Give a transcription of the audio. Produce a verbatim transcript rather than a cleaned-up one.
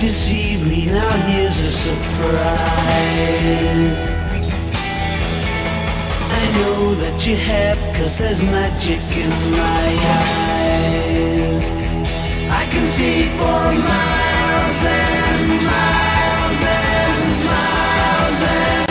deceive me, now here's a surprise. I know that you have, 'cause there's magic in my eyes.